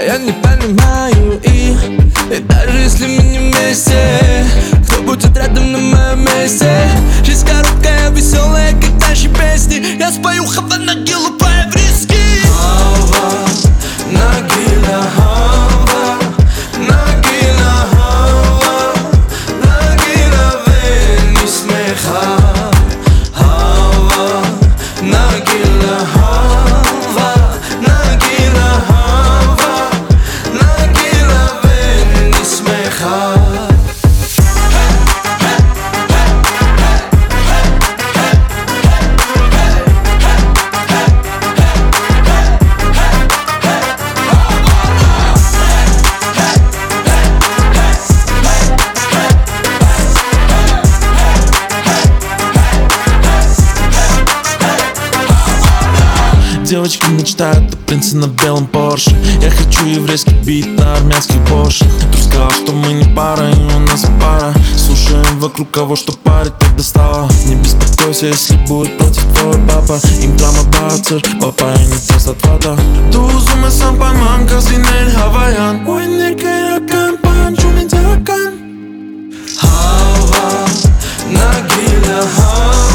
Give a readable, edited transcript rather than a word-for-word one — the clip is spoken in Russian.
я не понимаю и даже если мы не вместе, кто будет рядом на моем месте? Жизнь короткая, веселая, как наши песни. Я спою Хавана Гилу по-еврейски. Хава, Нагиля, Хава, Нагиля, Хава, Нагиля, вени смеха. Хава, Нагиля, Хава, Нагиля, Хава, Нагиля, вени смеха. Девочки мечтают о принце на белом Порше. Я хочу еврейский бит на армянских бошах. Друг сказал, что мы не пара, и у нас пара. Слушаем вокруг кого, что парит, так достало. Не беспокойся, если будет против твой папа. Им драма бацер, папа и не тест от фата. Du summe сампаман, казинель хаваян. Ой, не кайракан, панчу не дякан. Хава, Нагиля, Хава.